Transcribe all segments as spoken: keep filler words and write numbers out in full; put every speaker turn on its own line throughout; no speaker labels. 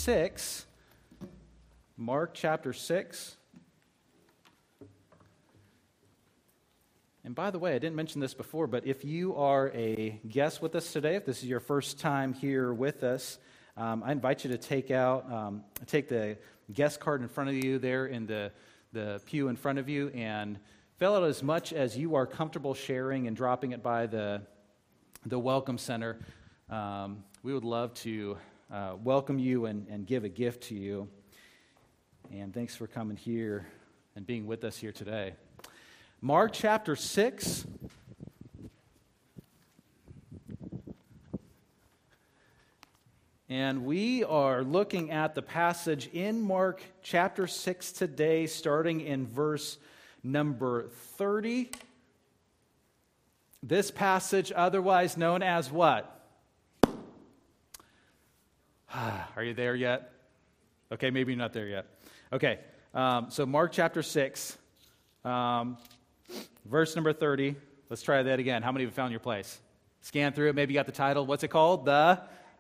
six. Mark chapter six. And by the way, I didn't mention this before, but if you are a guest with us today, if this is your first time here with us, um, I invite you to take out, um, take the guest card in front of you there in the, the pew in front of you and fill out as much as you are comfortable sharing and dropping it by the, the Welcome Center. Um, we would love to uh, welcome you and, and give a gift to you. And thanks for coming here and being with us here today. Mark chapter six. And we are looking at the passage in Mark chapter six today, starting in verse number thirty. This passage, otherwise known as what? Are you there yet? Okay, maybe you're not there yet. Okay, um, so Mark chapter six. Um, Verse number thirty. Let's try that again. How many of you found your place? Scan through it. Maybe you got the title. What's it called? The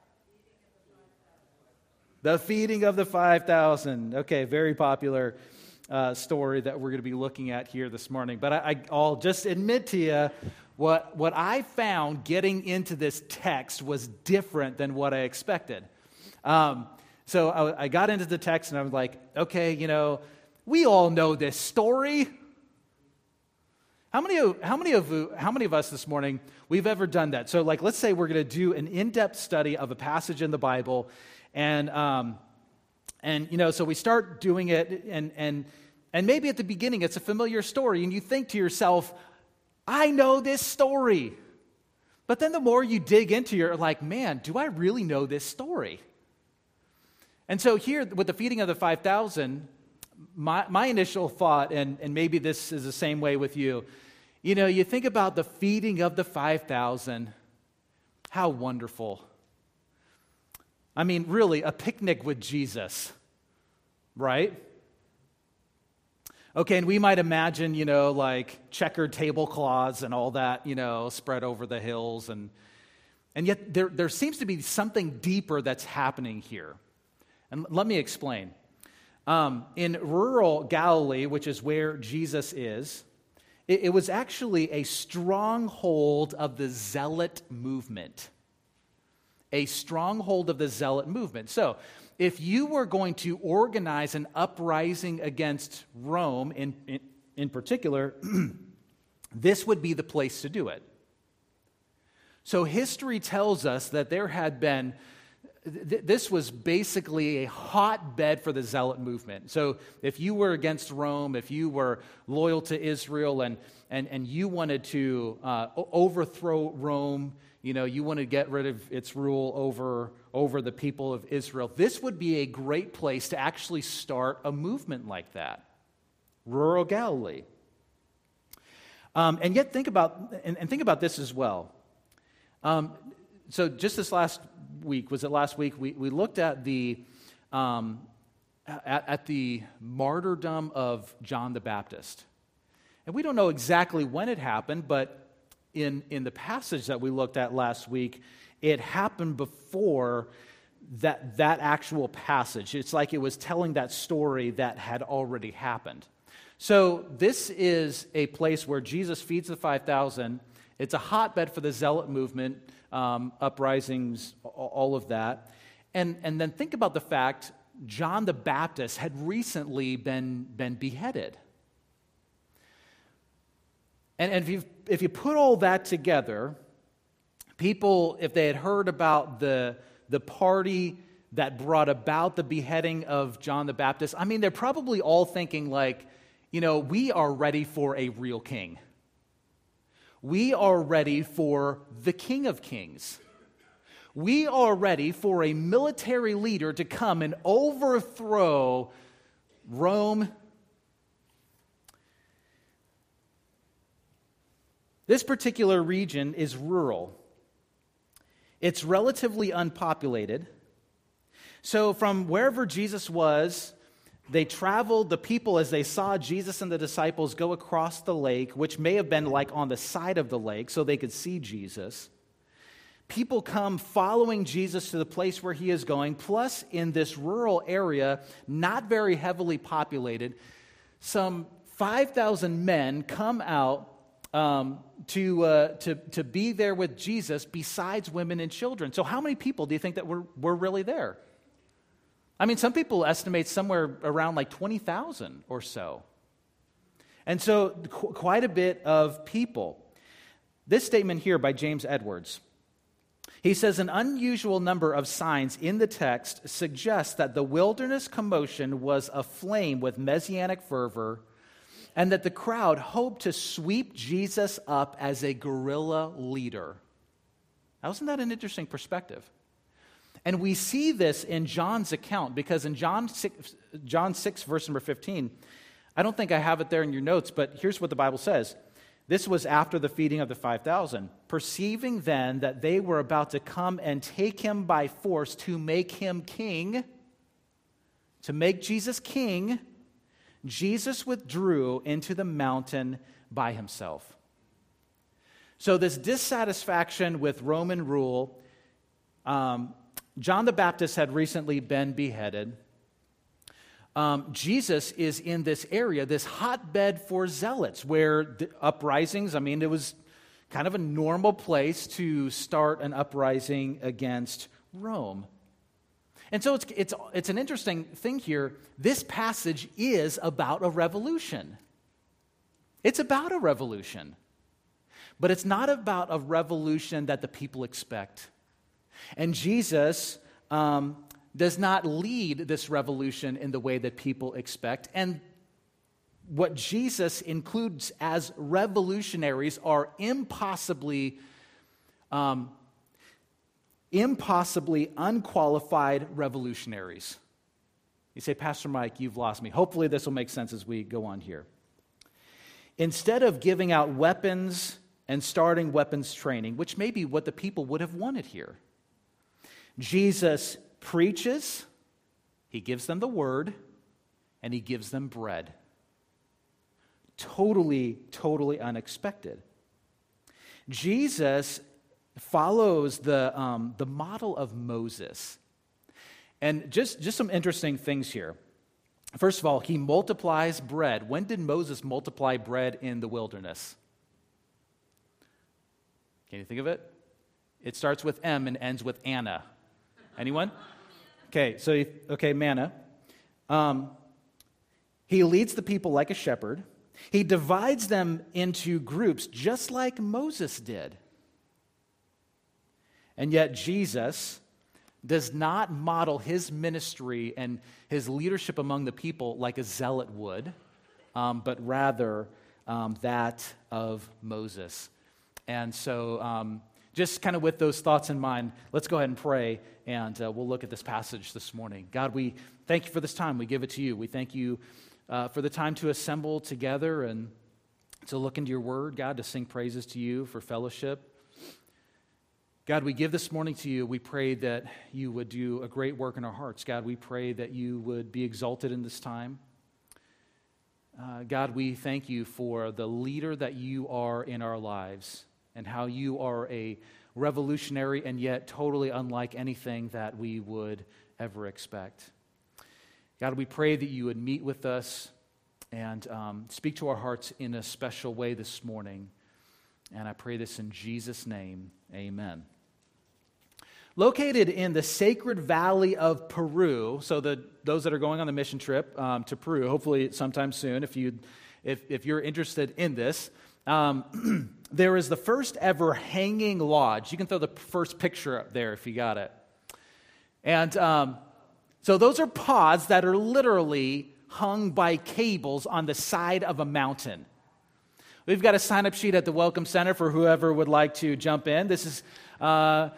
The Feeding of the five thousand. Okay, very popular uh, story that we're going to be looking at here this morning. But I, I, I'll just admit to you, what, what I found getting into this text was different than what I expected. Um, so I, I got into the text and I was like, okay, you know, we all know this story. How many of how many of you, how many of us this morning we've ever done that? So, like, let's say we're going to do an in-depth study of a passage in the Bible, and um, and you know, so we start doing it, and and and maybe at the beginning it's a familiar story, and you think to yourself, "I know this story," but then the more you dig into it, you're like, "Man, do I really know this story?" And so here, with the feeding of the five thousand, my my initial thought, and and maybe this is the same way with you. You know, you think about the feeding of the five thousand, how wonderful. I mean, really, a picnic with Jesus, right? Okay, and we might imagine, you know, like checkered tablecloths and all that, you know, spread over the hills. And and yet there, there seems to be something deeper that's happening here. And let me explain. Um, in rural Galilee, which is where Jesus is, it was actually a stronghold of the Zealot movement. A stronghold of the Zealot movement. So, if you were going to organize an uprising against Rome, in, in, in particular, this would be the place to do it. So, history tells us that there had been this was basically a hotbed for the Zealot movement. So if you were against Rome, if you were loyal to Israel and and, and you wanted to uh, overthrow Rome, you know, you wanted to get rid of its rule over, over the people of Israel, this would be a great place to actually start a movement like that. Rural Galilee. Um, and yet think about, and, and think about this as well. Um, so just this last week, was it last week, we, we looked at the um, at, at the martyrdom of John the Baptist. And we don't know exactly when it happened, but in, in the passage that we looked at last week, it happened before that, that actual passage. It's like it was telling that story that had already happened. So this is a place where Jesus feeds the five thousand. It's a hotbed for the Zealot movement, um, uprisings, all of that. And, and then think about the fact John the Baptist had recently been, been beheaded. And, and if, you, if you put all that together, people, if they had heard about the, the party that brought about the beheading of John the Baptist, I mean, they're probably all thinking like, you know, we are ready for a real king. We are ready for the King of Kings. We are ready for a military leader to come and overthrow Rome. This particular region is rural. It's relatively unpopulated. So from wherever Jesus was, they traveled, the people, as they saw Jesus and the disciples go across the lake, which may have been like on the side of the lake so they could see Jesus. People come following Jesus to the place where he is going, plus in this rural area, not very heavily populated, some five thousand men come out um, to, uh, to, to be there with Jesus besides women and children. So how many people do you think that were, were really there? I mean, some people estimate somewhere around like twenty thousand or so. And so qu- quite a bit of people. This statement here by James Edwards, he says, an unusual number of signs in the text suggests that the wilderness commotion was aflame with messianic fervor and that the crowd hoped to sweep Jesus up as a guerrilla leader. Now, isn't that an interesting perspective? And we see this in John's account, because in John six, John six, verse number fifteen, I don't think I have it there in your notes, but here's what the Bible says. This was after the feeding of the five thousand. Perceiving then that they were about to come and take him by force to make him king, to make Jesus king, Jesus withdrew into the mountain by himself. So this dissatisfaction with Roman rule, um, John the Baptist had recently been beheaded. Um, Jesus is in this area, this hotbed for zealots, where the uprisings, I mean, it was kind of a normal place to start an uprising against Rome. And so it's, it's, it's an interesting thing here. This passage is about a revolution. It's about a revolution. But it's not about a revolution that the people expect. And Jesus um, does not lead this revolution in the way that people expect. And what Jesus includes as revolutionaries are impossibly, um, impossibly unqualified revolutionaries. You say, Pastor Mike, you've lost me. Hopefully this will make sense as we go on here. Instead of giving out weapons and starting weapons training, which may be what the people would have wanted here, Jesus preaches, he gives them the word, and he gives them bread. Totally, totally unexpected. Jesus follows the, um, the model of Moses. And just, just some interesting things here. First of all, he multiplies bread. When did Moses multiply bread in the wilderness? Can you think of it? It starts with M and ends with Anna. Anyone? Okay, so, okay, manna. Um, he leads the people like a shepherd. He divides them into groups just like Moses did. And yet Jesus does not model his ministry and his leadership among the people like a zealot would, um, but rather um, that of Moses. And so um, just kind of with those thoughts in mind, let's go ahead and pray, and uh, we'll look at this passage this morning. God, we thank you for this time. We give it to you. We thank you uh, for the time to assemble together and to look into your word, God, to sing praises to you for fellowship. God, we give this morning to you. We pray that you would do a great work in our hearts. God, we pray that you would be exalted in this time. Uh, God, we thank you for the leader that you are in our lives and how you are a revolutionary and yet totally unlike anything that we would ever expect. God, we pray that you would meet with us and um, speak to our hearts in a special way this morning. And I pray this in Jesus' name. Amen. Located in the Sacred Valley of Peru, so the those that are going on the mission trip um, to Peru, hopefully sometime soon, if you if if you're interested in this, um, there is the first ever hanging lodge. You can throw the first picture up there if you got it. And um, so those are pods that are literally hung by cables on the side of a mountain. We've got a sign-up sheet at the Welcome Center for whoever would like to jump in. This is. Uh,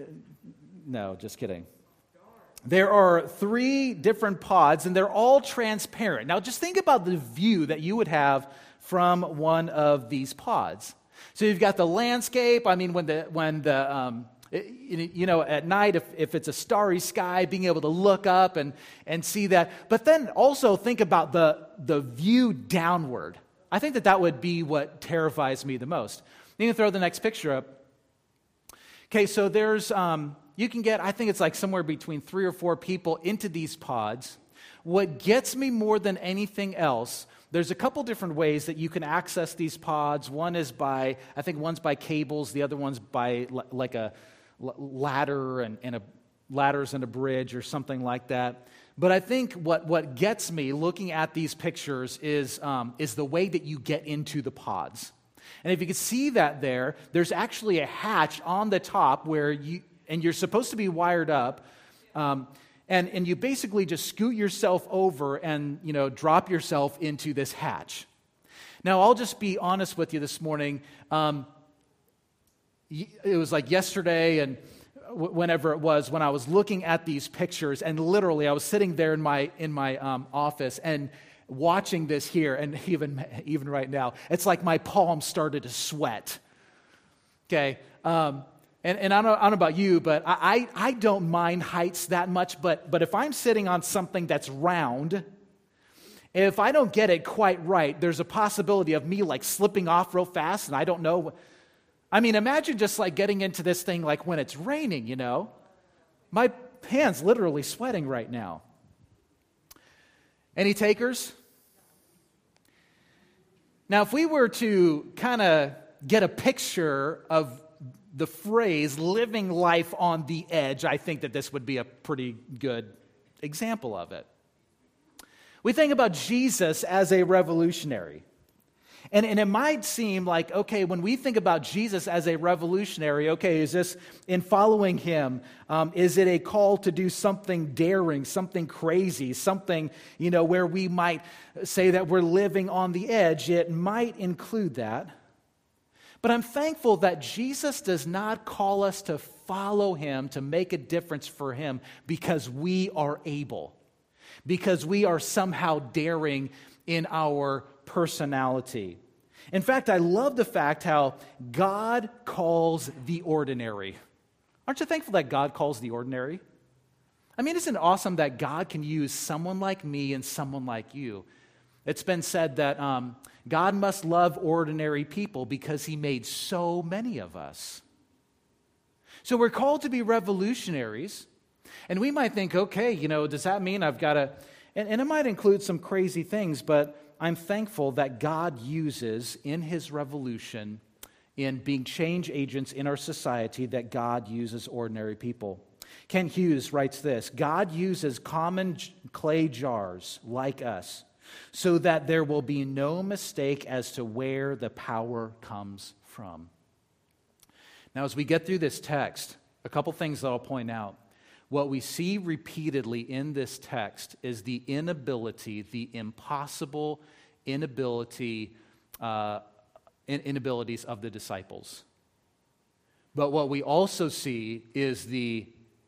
No, just kidding. There are three different pods, and they're all transparent. Now, just think about the view that you would have from one of these pods. So you've got the landscape. I mean, when the when the um, it, you know at night, if if it's a starry sky, being able to look up and and see that. But then also think about the the view downward. I think that that would be what terrifies me the most. You can throw the next picture up. Okay, so there's, um, you can get, I think it's like somewhere between three or four people into these pods. What gets me more than anything else, there's a couple different ways that you can access these pods. One is by, I think one's by cables, the other one's by l- like a l- ladder and, and a ladders and a bridge or something like that. But I think what, what gets me looking at these pictures is, um, is the way that you get into the pods. And if you can see that there, there's actually a hatch on the top where you, and you're supposed to be wired up, um, and, and you basically just scoot yourself over and, you know, drop yourself into this hatch. Now, I'll just be honest with you this morning. Um, it was like yesterday and w- whenever it was, when I was looking at these pictures, and literally I was sitting there in my, in my um, office and watching this here, and even, even right now, it's like my palms started to sweat. Okay? Um, And, and I, don't, I don't know about you, but I, I, I don't mind heights that much, but, but if I'm sitting on something that's round, if I don't get it quite right, there's a possibility of me like slipping off real fast, and I don't know. I mean, imagine just like getting into this thing like when it's raining, you know? My hand's literally sweating right now. Any takers? Now, if we were to kind of get a picture of the phrase living life on the edge, I think that this would be a pretty good example of it. We think about Jesus as a revolutionary. And, and it might seem like, okay, when we think about Jesus as a revolutionary, okay, is this in following him, um, is it a call to do something daring, something crazy, something, you know, where we might say that we're living on the edge? It might include that. But I'm thankful that Jesus does not call us to follow him, to make a difference for him because we are able, because we are somehow daring in our personality. In fact, I love the fact how God calls the ordinary. Aren't you thankful that God calls the ordinary? I mean, isn't it awesome that God can use someone like me and someone like you? It's been said that um, God must love ordinary people because he made so many of us. So we're called to be revolutionaries. And we might think, okay, you know, does that mean I've got to... And, and it might include some crazy things, but I'm thankful that God uses in his revolution, in being change agents in our society, that God uses ordinary people. Ken Hughes writes this: God uses common clay jars like us, so that there will be no mistake as to where the power comes from. Now, as we get through this text, a couple things that I'll point out. What we see repeatedly in this text is the inability, the impossible inability, uh, inabilities of the disciples. But what we also see is the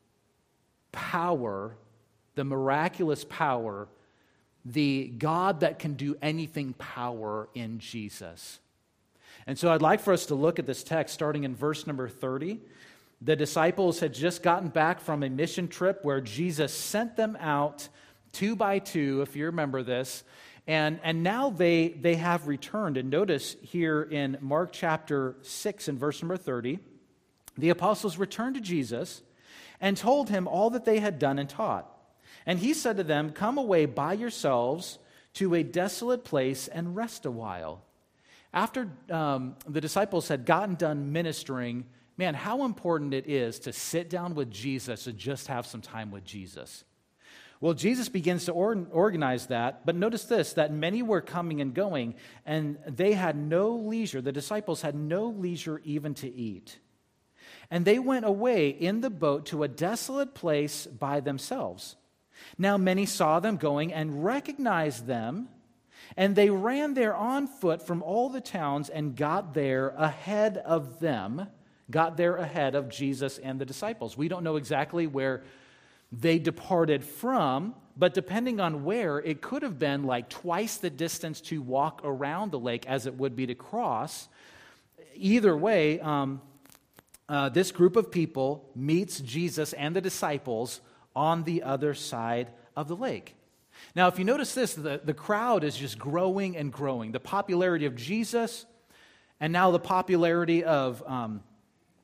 power, the miraculous power, the God that can do anything power in Jesus. And so I'd like for us to look at this text starting in verse number thirty. The disciples had just gotten back from a mission trip where Jesus sent them out two by two, if you remember this, and, and now they, they have returned. And notice here in Mark chapter six and verse number thirty, the apostles returned to Jesus and told him all that they had done and taught. And he said to them, "Come away by yourselves to a desolate place and rest a while." After um, the disciples had gotten done ministering, man, how important it is to sit down with Jesus and just have some time with Jesus. Well, Jesus begins to or- organize that, but notice this, that many were coming and going, and they had no leisure. The disciples had no leisure even to eat. And they went away in the boat to a desolate place by themselves. Now many saw them going and recognized them, and they ran there on foot from all the towns and got there ahead of them, got there ahead of Jesus and the disciples. We don't know exactly where they departed from, but depending on where, it could have been like twice the distance to walk around the lake as it would be to cross. Either way, um, uh, this group of people meets Jesus and the disciples on the other side of the lake. Now, if you notice this, the, the crowd is just growing and growing. The popularity of Jesus, and now the popularity of um,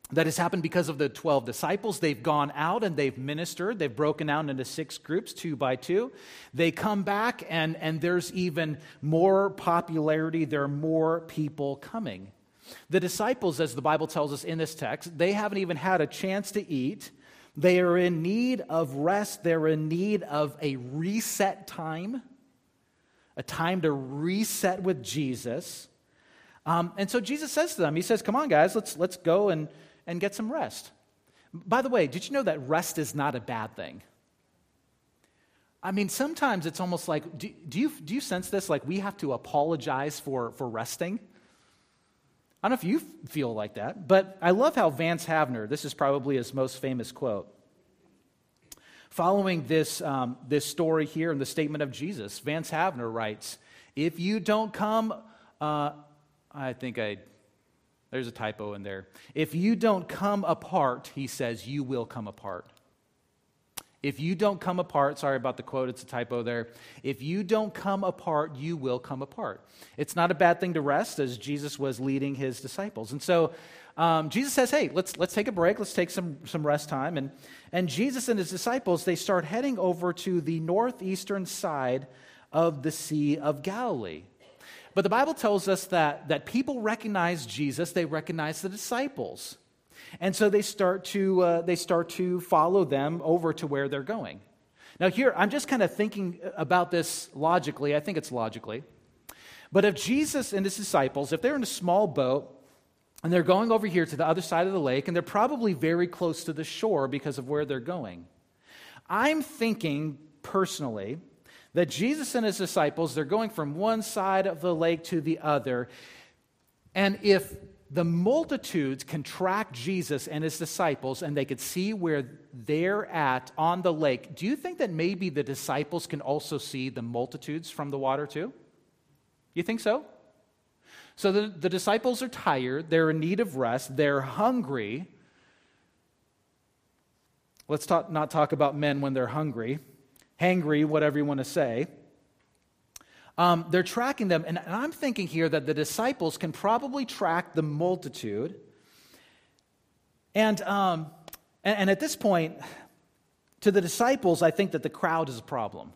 that has happened because of the twelve disciples. They've gone out and they've ministered. They've broken out into six groups, two by two. They come back, and, and there's even more popularity. There are more people coming. The disciples, as the Bible tells us in this text, they haven't even had a chance to eat. They are in need of rest. They're in need of a reset time, a time to reset with Jesus. Um, and so Jesus says to them, he says, come on, guys, let's, let's go and and get some rest. By the way, did you know that rest is not a bad thing? I mean, sometimes it's almost like, do, do you do you sense this? Like we have to apologize for, for resting? I don't know if you feel like that, but I love how Vance Havner, this is probably his most famous quote. Following this, um, this story here in the statement of Jesus, Vance Havner writes, if you don't come, uh, I think I... There's a typo in there. If you don't come apart, he says, you will come apart. If you don't come apart, sorry about the quote, it's a typo there. If you don't come apart, you will come apart. It's not a bad thing to rest, as Jesus was leading his disciples. And so um, Jesus says, hey, let's let's take a break. Let's take some, some rest time. And, and Jesus and his disciples, they start heading over to the northeastern side of the Sea of Galilee. But the Bible tells us that, that people recognize Jesus, they recognize the disciples. And so they start to uh, they start to follow them over to where they're going. Now here, I'm just kind of thinking about this logically. I think it's logically. But if Jesus and his disciples, if they're in a small boat and they're going over here to the other side of the lake, and they're probably very close to the shore because of where they're going, I'm thinking personally that Jesus and his disciples, they're going from one side of the lake to the other. And if the multitudes can track Jesus and his disciples and they could see where they're at on the lake, do you think that maybe the disciples can also see the multitudes from the water too? You think so? So the, the disciples are tired. They're in need of rest. They're hungry. Let's talk, not talk about men when they're hungry. Hangry, whatever you want to say. Um, they're tracking them, and, and I'm thinking here that the disciples can probably track the multitude. And, um, and, and at this point, to the disciples, I think that the crowd is a problem.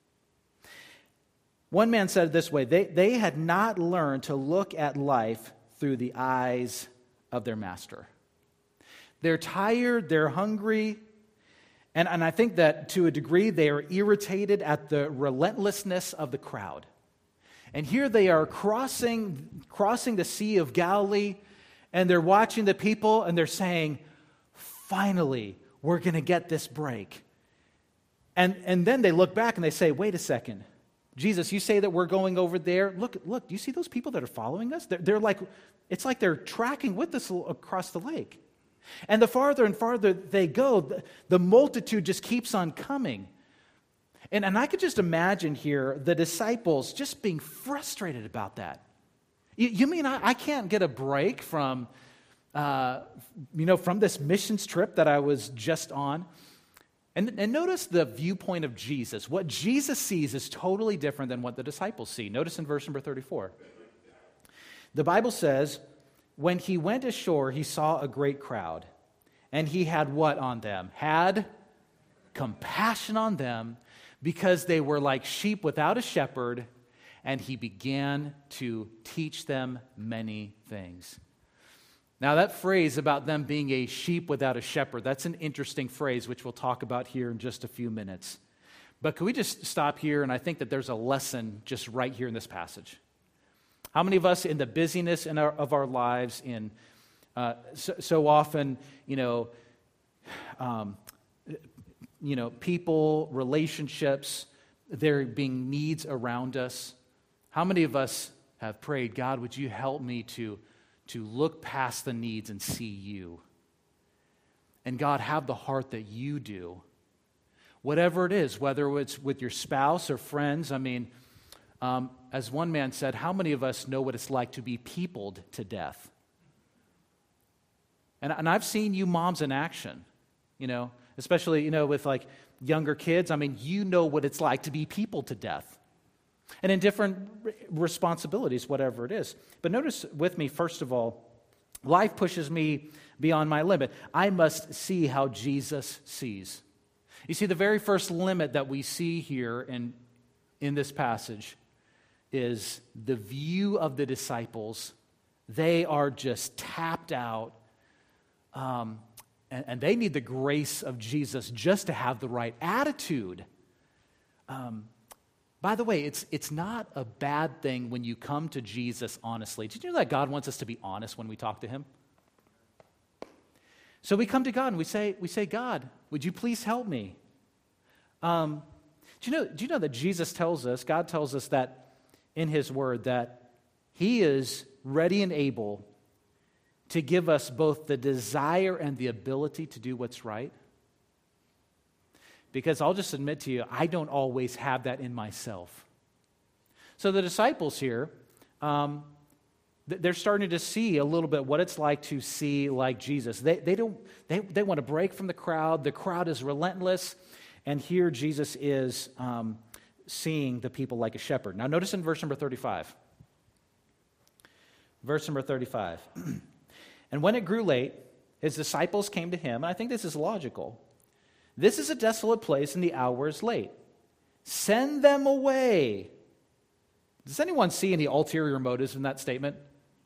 One man said it this way, they, they had not learned to look at life through the eyes of their master. They're tired, they're hungry, And, and I think that to a degree they are irritated at the relentlessness of the crowd. And here they are crossing, crossing the Sea of Galilee, and they're watching the people, and they're saying, finally, we're going to get this break. And, and then they look back and they say, wait a second. Jesus, you say that we're going over there. Look, look, do you see those people that are following us? They're, they're like, it's like they're tracking with us across the lake. And the farther and farther they go, the, the multitude just keeps on coming. And, and I could just imagine here the disciples just being frustrated about that. You, you mean I, I can't get a break from, uh, you know, from this missions trip that I was just on? And, and notice the viewpoint of Jesus. What Jesus sees is totally different than what the disciples see. Notice in verse number thirty-four. The Bible says, when he went ashore, he saw a great crowd, and he had what on them? Had compassion on them because they were like sheep without a shepherd, and he began to teach them many things. Now, that phrase about them being a sheep without a shepherd, that's an interesting phrase, which we'll talk about here in just a few minutes. But can we just stop here? And I think that there's a lesson just right here in this passage. How many of us in the busyness in our, of our lives, in uh, so, so often, you know, um, you know, people, relationships, there being needs around us. How many of us have prayed, God, would you help me to, to look past the needs and see you? And God, have the heart that you do. Whatever it is, whether it's with your spouse or friends, I mean, Um, as one man said, how many of us know what it's like to be peopled to death? And, and I've seen you moms in action, you know, especially, you know, with like younger kids. I mean, you know what it's like to be peopled to death. And in different re- responsibilities, whatever it is. But notice with me, first of all, Life pushes me beyond my limit. I must see how Jesus sees. You see, the very first limit that we see here in, in this passage is the view of the disciples. They are just tapped out, um, and, and they need the grace of Jesus just to have the right attitude. Um, by the way, it's, it's not a bad thing when you come to Jesus honestly. Did you know that God wants us to be honest when we talk to him? So we come to God and we say, we say, God, would you please help me? Um, do you know, do you know that Jesus tells us, God tells us that in his word, that he is ready and able to give us both the desire and the ability to do what's right? Because I'll just admit to you, I don't always have that in myself. So the disciples here, um, they're starting to see a little bit what it's like to see like Jesus. They, they, don't, they, they want to break from the crowd. The crowd is relentless. And here Jesus is um, seeing the people like a shepherd. Now notice in verse number thirty-five. Verse number thirty-five. And when it grew late, his disciples came to him, and I think this is logical. This is a desolate place, and the hour is late. Send them away. Does anyone see any ulterior motives in that statement?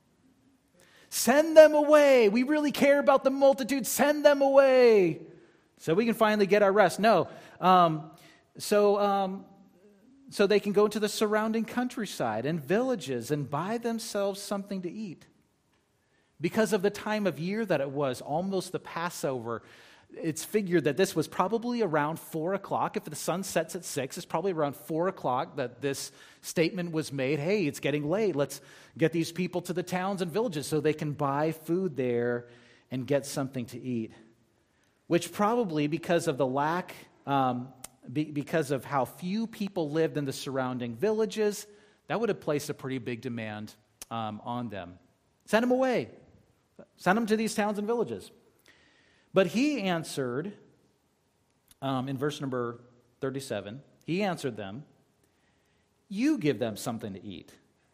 Send them away. We really care about the multitude. Send them away so we can finally get our rest. No. Um, so, um, so they can go to the surrounding countryside and villages and buy themselves something to eat. Because of the time of year that it was, almost the Passover, it's figured that this was probably around four o'clock. If the sun sets at six, it's probably around four o'clock that this statement was made. Hey, it's getting late. Let's get these people to the towns and villages so they can buy food there and get something to eat. Which probably, because of the lack, um, be, because of how few people lived in the surrounding villages, that would have placed a pretty big demand um, on them. Send them away. Send them to these towns and villages. But he answered, um, in verse number thirty-seven, he answered them, you give them something to eat.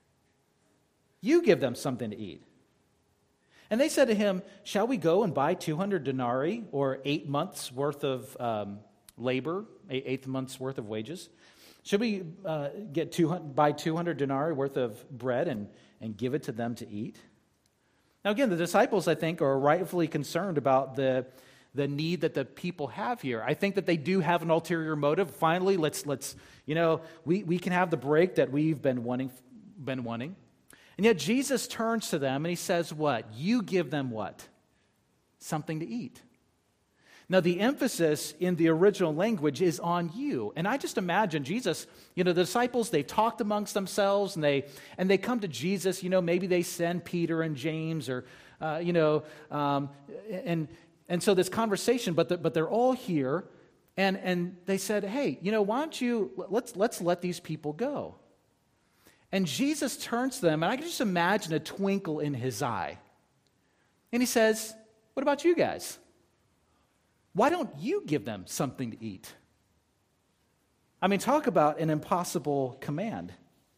You give them something to eat. And they said to him, shall we go and buy two hundred denarii, or eight months' worth of um, labor, eight months' worth of wages? Should we uh, get two hundred, buy two hundred denarii worth of bread and, and give it to them to eat? Now again, the disciples, I think, are rightfully concerned about the, the need that the people have here. I think that they do have an ulterior motive. Finally, let's, let's you know, we, we can have the break that we've been wanting, been wanting. And yet Jesus turns to them and he says what? You give them what? Something to eat. Now, the emphasis in the original language is on you. And I just imagine Jesus, you know, the disciples, they've talked amongst themselves and they and they come to Jesus, you know, maybe they send Peter and James or, uh, you know, um, and and so this conversation, but the, but they're all here and and they said, hey, you know, why don't you, let's let's let these people go. And Jesus turns to them and I can just imagine a twinkle in his eye. And he says, what about you guys? Why don't you give them something to eat? I mean, talk about an impossible command.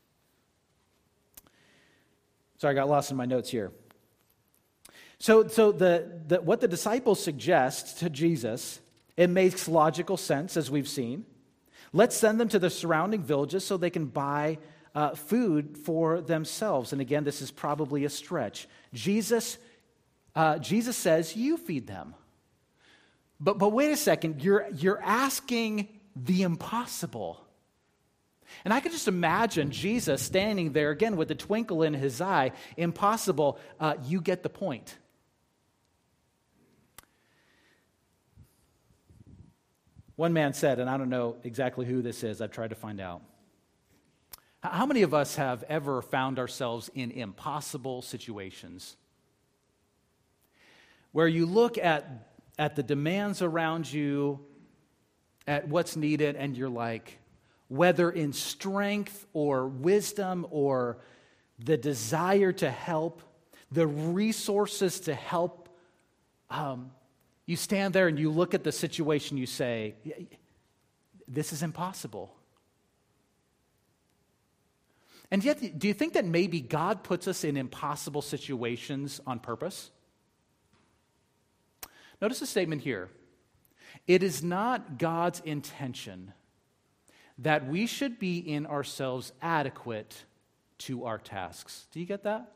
Sorry, I got lost in my notes here. So, so the, the what the disciples suggest to Jesus, it makes logical sense, as we've seen. Let's send them to the surrounding villages so they can buy uh, food for themselves. And again, this is probably a stretch. Jesus, uh, Jesus says, you feed them. But but wait a second, you're you're asking the impossible. And I can just imagine Jesus standing there again with a twinkle in his eye. Impossible, uh, you get the point. One man said, and I don't know exactly who this is, I've tried to find out. How many of us have ever found ourselves in impossible situations? Where you look at at the demands around you, at what's needed, and you're like, whether in strength or wisdom or the desire to help, the resources to help, um, you stand there and you look at the situation, you say, this is impossible. And yet, do you think that maybe God puts us in impossible situations on purpose? Notice the statement here. It is not God's intention that we should be in ourselves adequate to our tasks. Do you get that?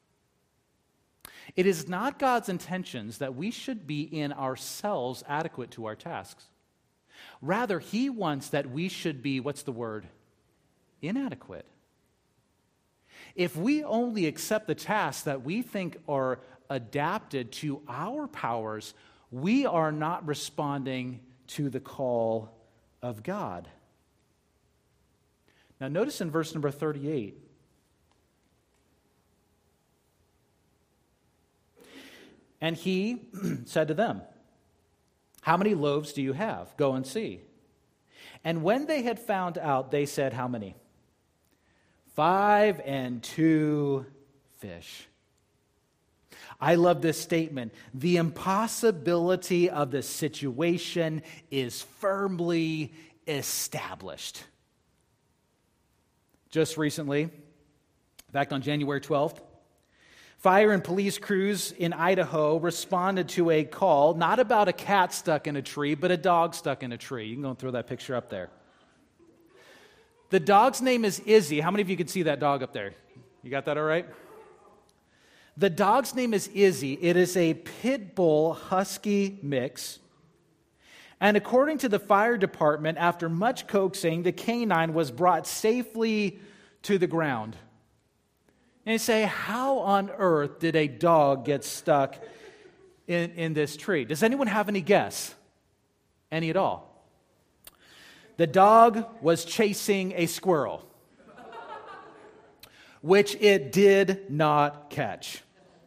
It is not God's intentions that we should be in ourselves adequate to our tasks. Rather, He wants that we should be, what's the word? Inadequate. If we only accept the tasks that we think are adapted to our powers, we are not responding to the call of God. Now, notice in verse number thirty-eight. And he said to them, "How many loaves do you have? Go and see." And when they had found out, they said, "How many?" Five and two fish. I love this statement. The impossibility of the situation is firmly established. Just recently, in fact, on January twelfth, fire and police crews in Idaho responded to a call, not about a cat stuck in a tree, but a dog stuck in a tree. You can go and throw that picture up there. The dog's name is Izzy. How many of you can see that dog up there? You got that all right? The dog's name is Izzy. It is a pit bull husky mix. And according to the fire department, after much coaxing, the canine was brought safely to the ground. And you say, how on earth did a dog get stuck in, in this tree? Does anyone have any guess? Any at all? The dog was chasing a squirrel, which it did not catch.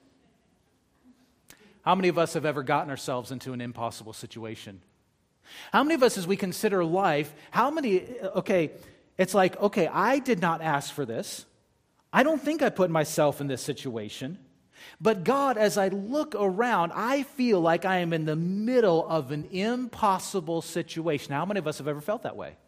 How many of us have ever gotten ourselves into an impossible situation? How many of us, as we consider life, how many, okay, it's like, okay, I did not ask for this. I don't think I put myself in this situation. But God, as I look around, I feel like I am in the middle of an impossible situation. How many of us have ever felt that way?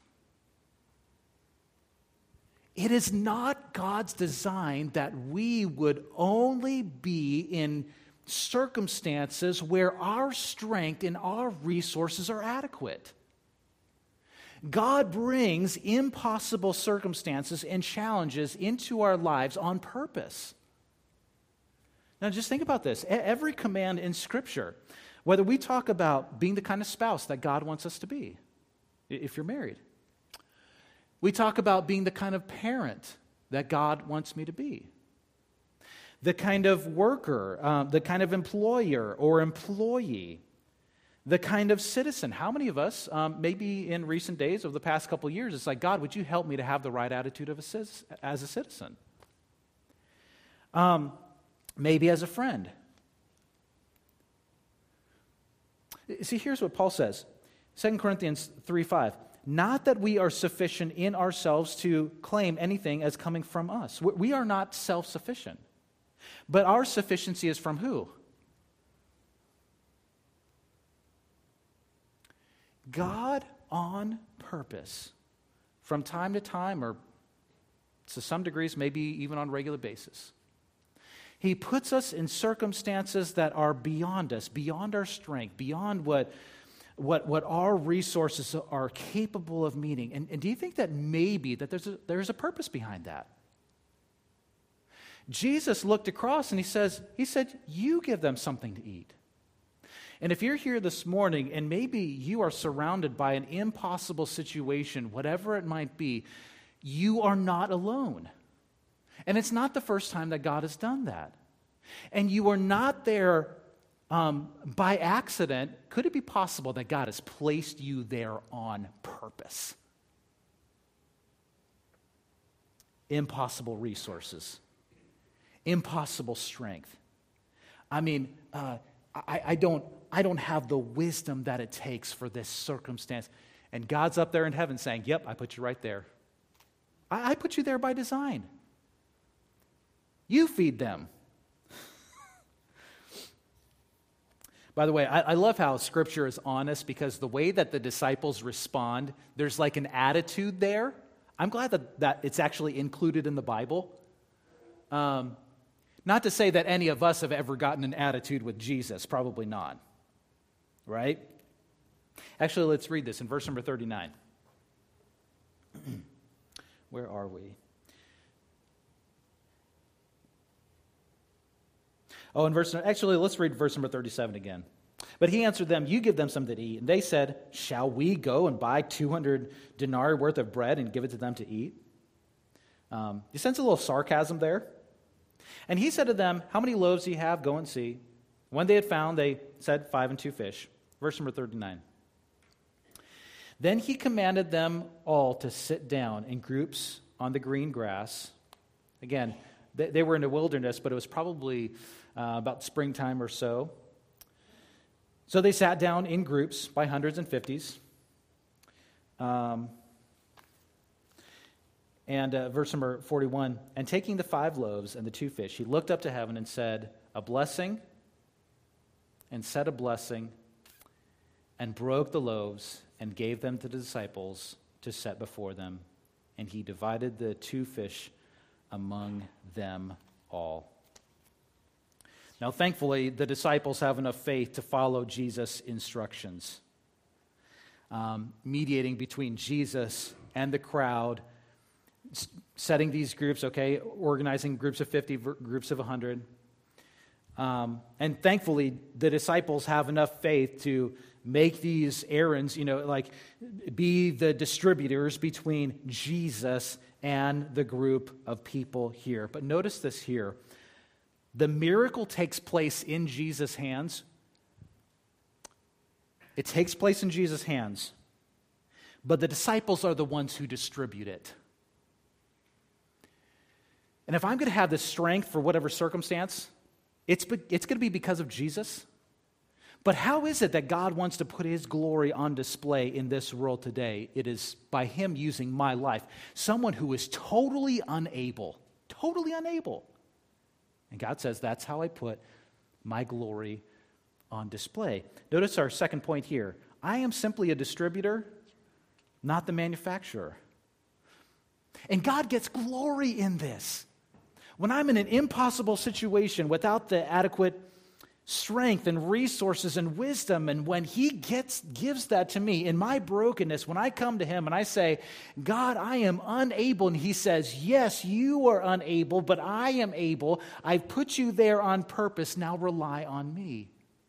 It is not God's design that we would only be in circumstances where our strength and our resources are adequate. God brings impossible circumstances and challenges into our lives on purpose. Now, just think about this. Every command in Scripture, whether we talk about being the kind of spouse that God wants us to be, if you're married, we talk about being the kind of parent that God wants me to be, the kind of worker, uh, the kind of employer or employee, the kind of citizen. How many of us, um, maybe in recent days, over the past couple of years, it's like, God, would you help me to have the right attitude of a cis- as a citizen? Um, maybe as a friend. See, here's what Paul says. Second Corinthians three five. Not that we are sufficient in ourselves to claim anything as coming from us. We are not self-sufficient. But our sufficiency is from who? God on purpose, from time to time, or to some degrees, maybe even on a regular basis. He puts us in circumstances that are beyond us, beyond our strength, beyond what, what, what our resources are capable of meeting. And, and do you think that maybe that there's a, there's a purpose behind that? Jesus looked across and he says, he said, you give them something to eat. And if you're here this morning and maybe you are surrounded by an impossible situation, whatever it might be, you are not alone. And it's not the first time that God has done that. And you are not there um, by accident. Could it be possible that God has placed you there on purpose? Impossible resources. Impossible strength. I mean, uh, I, I don't I don't have the wisdom that it takes for this circumstance. And God's up there in heaven saying, yep, I put you right there. I, I put you there by design. You feed them. By the way, I, I love how Scripture is honest, because the way that the disciples respond, there's like an attitude there. I'm glad that, that it's actually included in the Bible. Um, not to say that any of us have ever gotten an attitude with Jesus, probably not. right? Actually, let's read this in verse number thirty-nine. Where are we? Oh, in verse, actually, let's read verse number thirty-seven again. But he answered them, you give them something to eat. And they said, shall we go and buy two hundred denarii worth of bread and give it to them to eat? Um, you sense a little sarcasm there? And he said to them, how many loaves do you have? Go and see. When they had found, they said, five and two fish. Verse number thirty-nine. Then he commanded them all to sit down in groups on the green grass. Again, they, they were in the wilderness, but it was probably uh, about springtime or so. So they sat down in groups by hundreds and fifties. Um, and uh, verse number forty-one, and taking the five loaves and the two fish, he looked up to heaven and said, a blessing, and said a blessing, and broke the loaves and gave them to the disciples to set before them. And he divided the two fish among them all. Now, thankfully, the disciples have enough faith to follow Jesus' instructions, um, mediating between Jesus and the crowd, s- setting these groups, okay, organizing groups of fifty, v- groups of one hundred. Um, and thankfully, the disciples have enough faith to make these errands, you know, like be the distributors between Jesus and the group of people here. But notice this here. The miracle takes place in Jesus' hands. It takes place in Jesus' hands. But the disciples are the ones who distribute it. And if I'm going to have the strength for whatever circumstance, it's, it's going to be because of Jesus. But how is it that God wants to put his glory on display in this world today? It is by him using my life. Someone who is totally unable, totally unable. And God says, that's how I put my glory on display. Notice our second point here. I am simply a distributor, not the manufacturer. And God gets glory in this. When I'm in an impossible situation without the adequate strength and resources and wisdom, and when he gets gives that to me in my brokenness, when I come to him and I say, God, I am unable, and he says, yes, you are unable, but I am able. I've put you there on purpose. Now rely on me.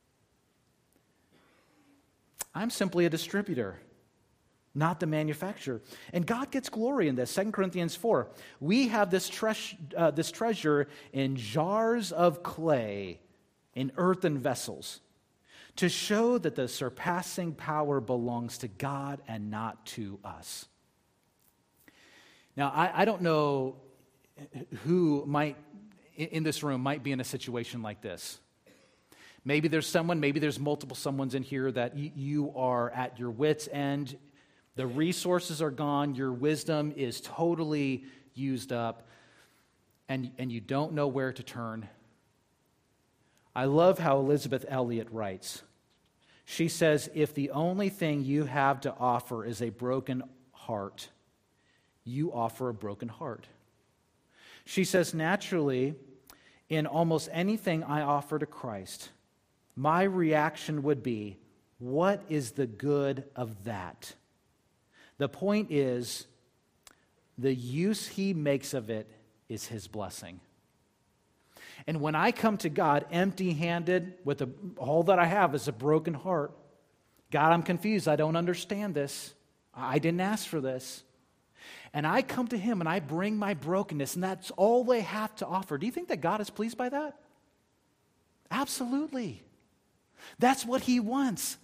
I'm simply a distributor, not the manufacturer. And God gets glory in this. Second Corinthians four. We have this, tre- uh, this treasure in jars of clay, in earthen vessels, to show that the surpassing power belongs to God and not to us. Now, I, I don't know who might, in this room, might be in a situation like this. Maybe there's someone, maybe there's multiple someones in here that y- you are at your wits' end. The resources are gone. Your wisdom is totally used up, and, and you don't know where to turn. I love how Elizabeth Elliot writes. She says, if the only thing you have to offer is a broken heart, you offer a broken heart. She says, naturally, in almost anything I offer to Christ, my reaction would be, what is the good of that? The point is, the use he makes of it is his blessing. And when I come to God empty-handed, with a, all that I have is a broken heart, God, I'm confused. I don't understand this. I didn't ask for this. And I come to him and I bring my brokenness, and that's all they have to offer. Do you think that God is pleased by that? Absolutely. That's what he wants.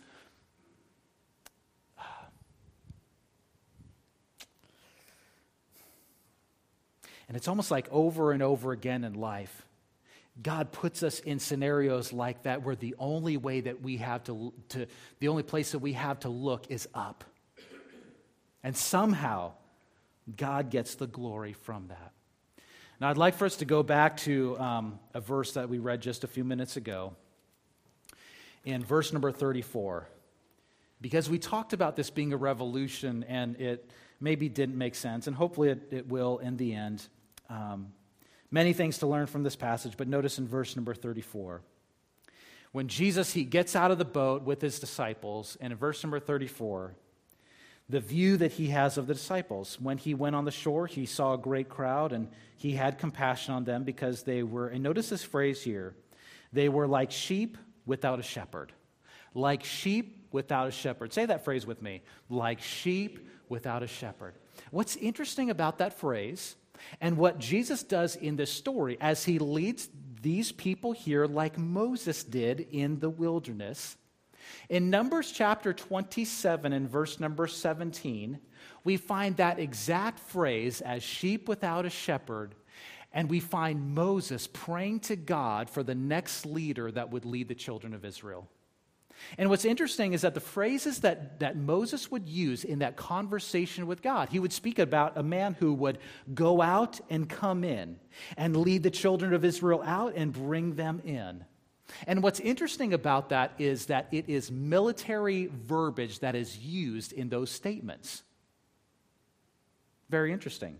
And it's almost like over and over again in life, God puts us in scenarios like that where the only way that we have to, to, the only place that we have to look is up. And somehow, God gets the glory from that. Now, I'd like for us to go back to um, a verse that we read just a few minutes ago, in verse number thirty-four, because we talked about this being a revolution, and it maybe didn't make sense, and hopefully it, it will in the end. Um, Many things to learn from this passage, but notice in verse number thirty-four. when Jesus, he gets out of the boat with his disciples, and in verse number thirty-four, the view that he has of the disciples. When he went on the shore, he saw a great crowd, and he had compassion on them because they were, and notice this phrase here, they were like sheep without a shepherd. Like sheep without a shepherd. Say that phrase with me. Like sheep without a shepherd. What's interesting about that phrase and what Jesus does in this story as he leads these people here like Moses did in the wilderness, in Numbers chapter twenty-seven and verse number seventeen, we find that exact phrase as sheep without a shepherd, and we find Moses praying to God for the next leader that would lead the children of Israel. And what's interesting is that the phrases that, that Moses would use in that conversation with God, he would speak about a man who would go out and come in and lead the children of Israel out and bring them in. And what's interesting about that is that it is military verbiage that is used in those statements. Very interesting.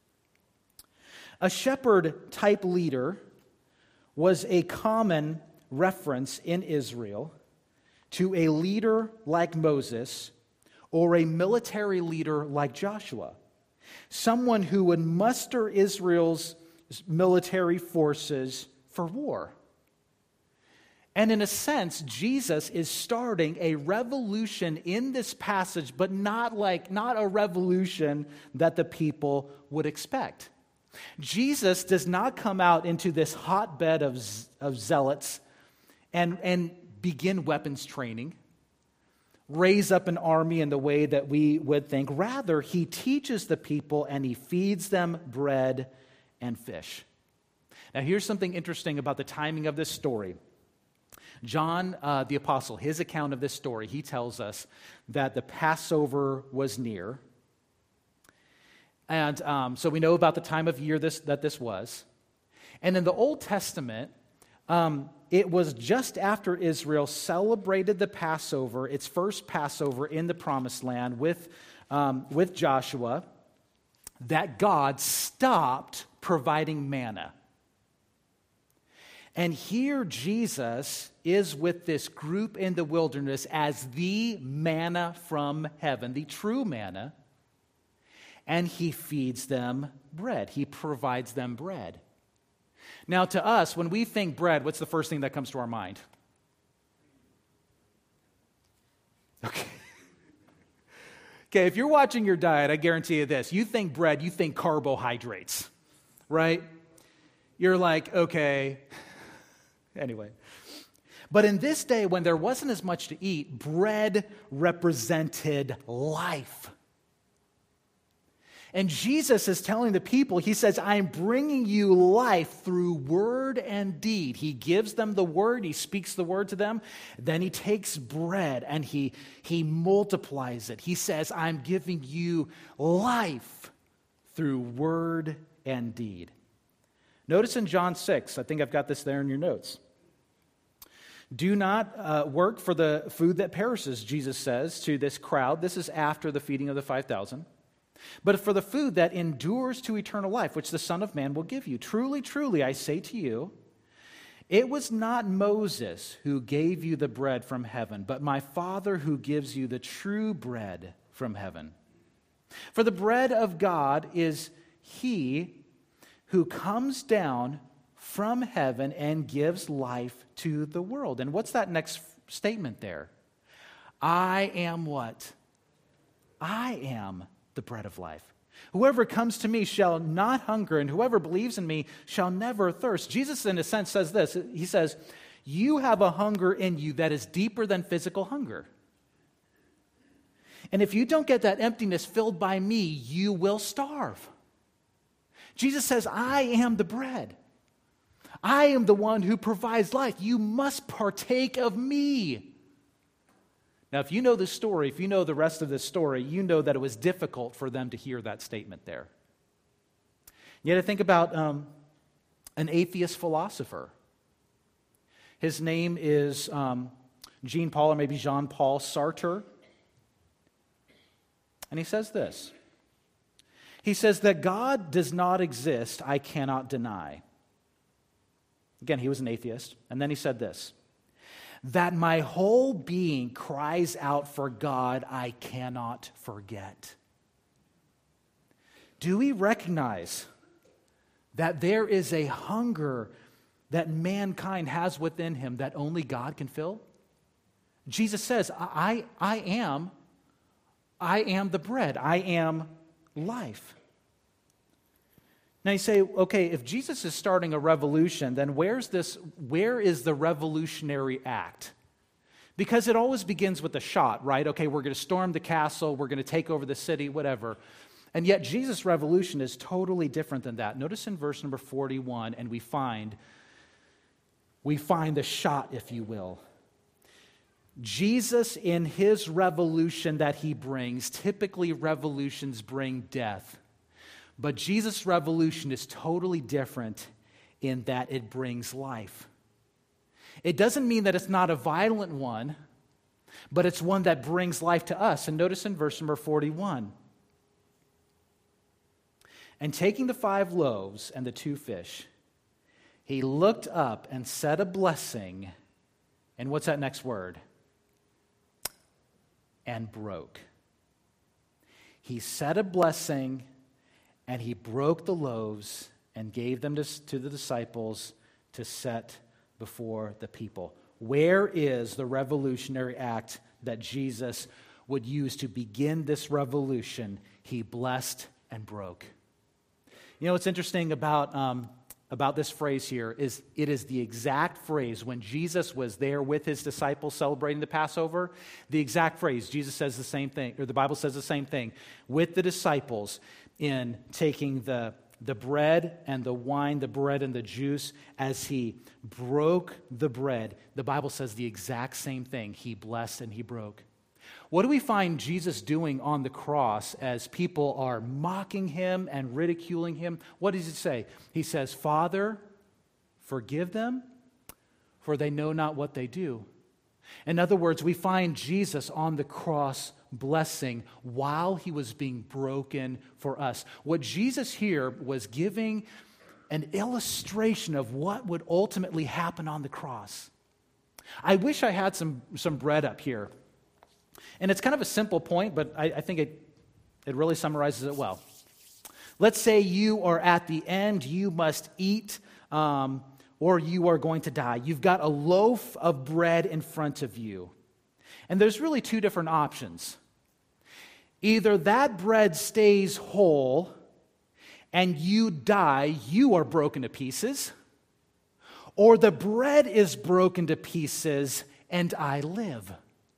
A shepherd-type leader was a common reference in Israel to a leader like Moses or a military leader like Joshua, someone who would muster Israel's military forces for war. And in a sense, Jesus is starting a revolution in this passage, but not like not a revolution that the people would expect. Jesus does not come out into this hotbed of, of zealots and, and begin weapons training, raise up an army in the way that we would think. Rather, he teaches the people and he feeds them bread and fish. Now, here's something interesting about the timing of this story. John, uh, the apostle, his account of this story, he tells us that the Passover was near. And um, so we know about the time of year this, that this was. And in the Old Testament, um, it was just after Israel celebrated the Passover, its first Passover in the Promised Land with, um, with Joshua, that God stopped providing manna. And here Jesus is with this group in the wilderness as the manna from heaven, the true manna, and he feeds them bread. He provides them bread. Now, to us, when we think bread, what's the first thing that comes to our mind? Okay. Okay, if you're watching your diet, I guarantee you this. You think bread, you think carbohydrates, right? You're like, okay, anyway. But in this day, when there wasn't as much to eat, bread represented life. And Jesus is telling the people, he says, I'm bringing you life through word and deed. He gives them the word, he speaks the word to them. Then he takes bread and he, he multiplies it. He says, I'm giving you life through word and deed. Notice in John six, I think I've got this there in your notes. Do not uh, work for the food that perishes, Jesus says to this crowd. This is after the feeding of the five thousand. But for the food that endures to eternal life, which the Son of Man will give you. Truly, truly, I say to you, it was not Moses who gave you the bread from heaven, but my Father who gives you the true bread from heaven. For the bread of God is he who comes down from heaven and gives life to the world. And what's that next statement there? I am what? I am the bread of life. Whoever comes to me shall not hunger, and whoever believes in me shall never thirst. Jesus, in a sense, says this. He says, you have a hunger in you that is deeper than physical hunger. And if you don't get that emptiness filled by me, you will starve. Jesus says, I am the bread. I am the one who provides life. You must partake of me. Now, if you know this story, if you know the rest of this story, you know that it was difficult for them to hear that statement there. Yet I think about um, an atheist philosopher. His name is um, Jean-Paul, or maybe Jean-Paul Sartre. And he says this. He says that God does not exist, I cannot deny. Again, he was an atheist. And then he said this. that my whole being cries out for God I cannot forget. Do we recognize that there is a hunger that mankind has within him that only God can fill? Jesus says, I, I am, I am the bread. I am life. Now you say, okay, if Jesus is starting a revolution, then where's this, where is the revolutionary act? Because it always begins with a shot, right? Okay, we're going to storm the castle, we're going to take over the city, whatever. And yet Jesus' revolution is totally different than that. Notice in verse number forty-one, and we find, we find the shot, if you will. Jesus, in his revolution that he brings, typically revolutions bring death. But Jesus' revolution is totally different in that it brings life. It doesn't mean that it's not a violent one, but it's one that brings life to us. And notice in verse number forty-one, and taking the five loaves and the two fish, he looked up and said a blessing. And what's that next word? And broke. He said a blessing, and he broke the loaves and gave them to, to the disciples to set before the people. Where is the revolutionary act that Jesus would use to begin this revolution? He blessed and broke. You know what's interesting about, um, about this phrase here is it is the exact phrase when Jesus was there with his disciples celebrating the Passover. The exact phrase, Jesus says the same thing, or the Bible says the same thing, with the disciples in taking the, the bread and the wine, the bread and the juice, as he broke the bread. The Bible says the exact same thing. He blessed and he broke. What do we find Jesus doing on the cross as people are mocking him and ridiculing him? What does he say? He says, Father, forgive them, for they know not what they do. In other words, we find Jesus on the cross blessing while he was being broken for us. What Jesus here was giving an illustration of what would ultimately happen on the cross. I wish I had some, some bread up here. And it's kind of a simple point, but I, I think it, it really summarizes it well. Let's say you are at the end, you must eat, um, or you are going to die. You've got a loaf of bread in front of you. And there's really two different options. Either that bread stays whole and you die, you are broken to pieces, or the bread is broken to pieces and I live.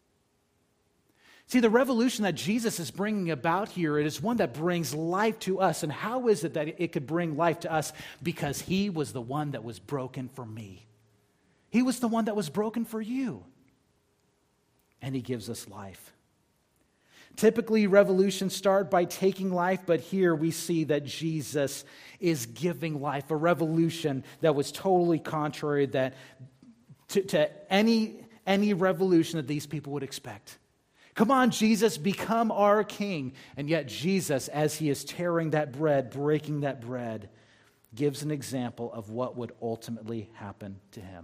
See, the revolution that Jesus is bringing about here, it is one that brings life to us. And how is it that it could bring life to us? Because he was the one that was broken for me. He was the one that was broken for you. And he gives us life. Typically, revolutions start by taking life, but here we see that Jesus is giving life, a revolution that was totally contrary that, to, to any, any revolution that these people would expect. Come on, Jesus, become our king. And yet Jesus, as he is tearing that bread, breaking that bread, gives an example of what would ultimately happen to him.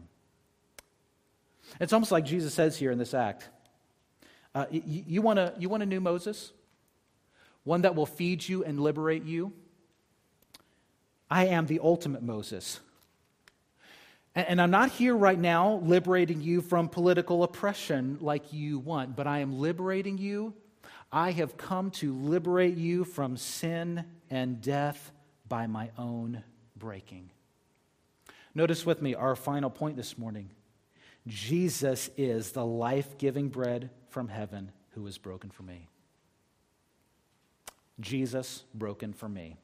It's almost like Jesus says here in this act, uh, you, you, want a, you want a new Moses? One that will feed you and liberate you? I am the ultimate Moses. And I'm not here right now liberating you from political oppression like you want, but I am liberating you. I have come to liberate you from sin and death by my own breaking. Notice with me our final point this morning. Jesus is the life-giving bread from heaven who was broken for me. Jesus broken for me.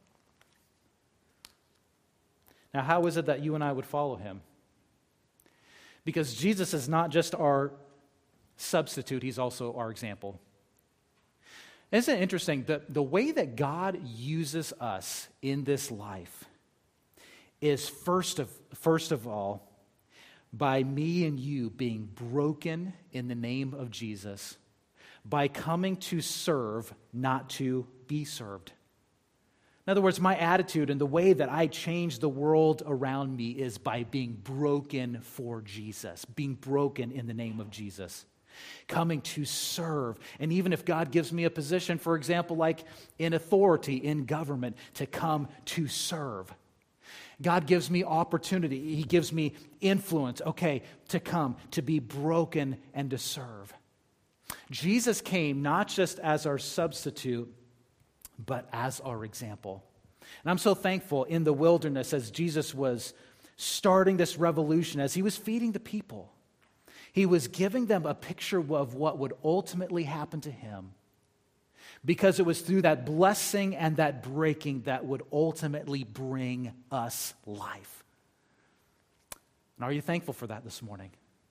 Now, how is it that you and I would follow him? Because Jesus is not just our substitute, he's also our example. Isn't it interesting? The, the way that God uses us in this life is first of, first of all, by me and you being broken in the name of Jesus, by coming to serve, not to be served. In other words, my attitude and the way that I change the world around me is by being broken for Jesus, being broken in the name of Jesus, coming to serve. And even if God gives me a position, for example, like in authority, in government, to come to serve. God gives me opportunity. He gives me influence, okay, to come, to be broken and to serve. Jesus came not just as our substitute, but as our example. And I'm so thankful in the wilderness as Jesus was starting this revolution, as he was feeding the people. He was giving them a picture of what would ultimately happen to him, because it was through that blessing and that breaking that would ultimately bring us life. And are you thankful for that this morning?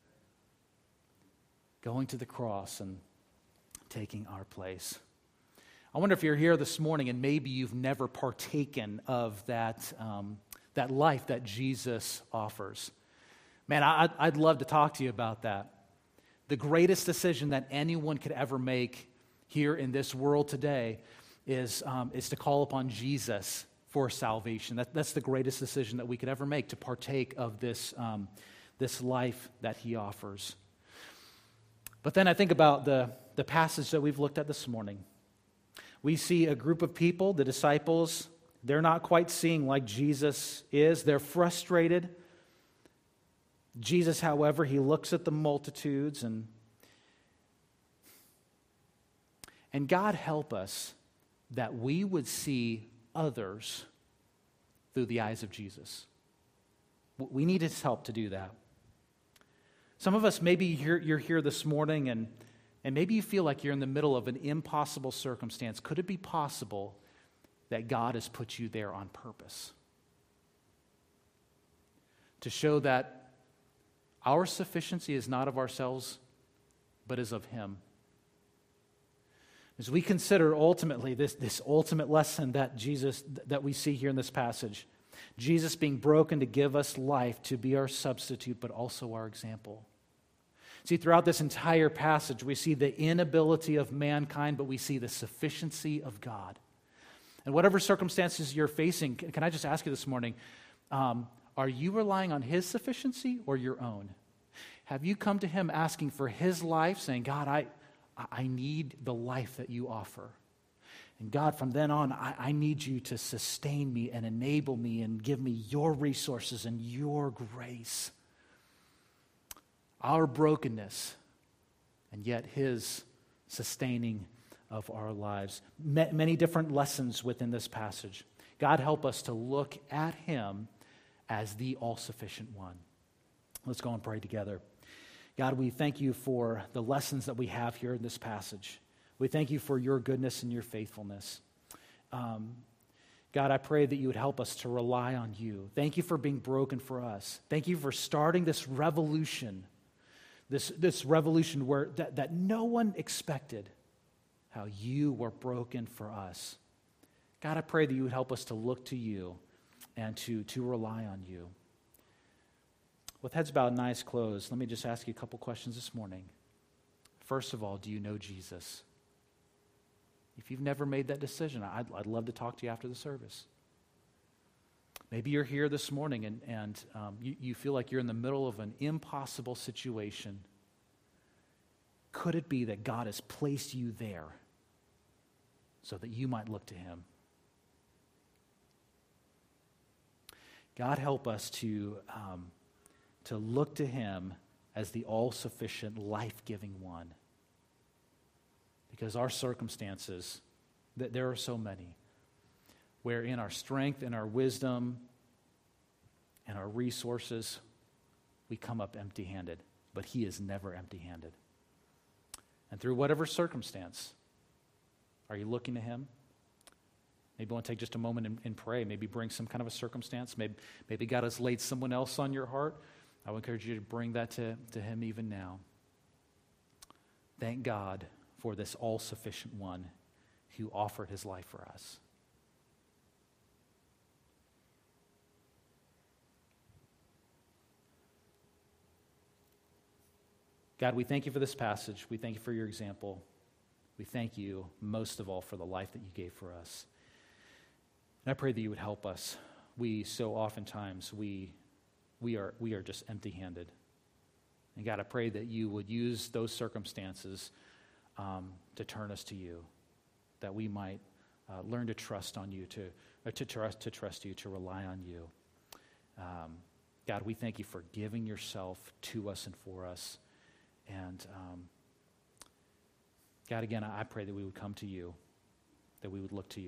Going to the cross and taking our place. I wonder if you're here this morning and maybe you've never partaken of that, um, that life that Jesus offers. Man, I, I'd love to talk to you about that. The greatest decision that anyone could ever make here in this world today is, um, is to call upon Jesus for salvation. That, that's the greatest decision that we could ever make, to partake of this, um, this life that he offers. But then I think about the, the passage that we've looked at this morning. We see a group of people, the disciples, they're not quite seeing like Jesus is. They're frustrated. Jesus, however, he looks at the multitudes, and, and God help us that we would see others through the eyes of Jesus. We need his help to do that. Some of us, maybe you're, you're here this morning and, and maybe you feel like you're in the middle of an impossible circumstance. Could it be possible that God has put you there on purpose? To show that our sufficiency is not of ourselves, but is of him. As we consider ultimately this, this ultimate lesson that Jesus, that we see here in this passage, Jesus being broken to give us life, to be our substitute, but also our example. See, throughout this entire passage, we see the inability of mankind, but we see the sufficiency of God. And whatever circumstances you're facing, can I just ask you this morning, um, are you relying on his sufficiency or your own? Have you come to him asking for his life, saying, God, I, I need the life that you offer. And God, from then on, I, I need you to sustain me and enable me and give me your resources and your grace. Our brokenness, and yet his sustaining of our lives. Ma- many different lessons within this passage. God, help us to look at him as the all-sufficient one. Let's go and pray together. God, we thank you for the lessons that we have here in this passage. We thank you for your goodness and your faithfulness. Um, God, I pray that you would help us to rely on you. Thank you for being broken for us. Thank you for starting this revolution, this, this revolution where that, that no one expected, how you were broken for us. God, I pray that you would help us to look to you and to, to rely on you. With heads bowed and eyes closed, let me just ask you a couple questions this morning. First of all, do you know Jesus? If you've never made that decision, I'd, I'd love to talk to you after the service. Maybe you're here this morning and, and um, you, you feel like you're in the middle of an impossible situation. Could it be that God has placed you there so that you might look to him? God, help us to, um, to look to him as the all-sufficient, life-giving one. Because our circumstances, that there are so many, where in our strength and our wisdom and our resources, we come up empty-handed. But he is never empty-handed. And through whatever circumstance, are you looking to him? Maybe you want to take just a moment and, and pray. Maybe bring some kind of a circumstance. Maybe, maybe God has laid someone else on your heart. I would encourage you to bring that to, to him even now. Thank God for this all-sufficient one who offered his life for us. God, we thank you for this passage. We thank you for your example. We thank you most of all for the life that you gave for us. And I pray that you would help us. We so oftentimes, we, we, are, we are just empty-handed. And God, I pray that you would use those circumstances um, to turn us to you, that we might uh, learn to trust on you, to, or to, trust, to trust you, to rely on you. Um, God, we thank you for giving yourself to us and for us. And um, God, again, I pray that we would come to you, that we would look to you.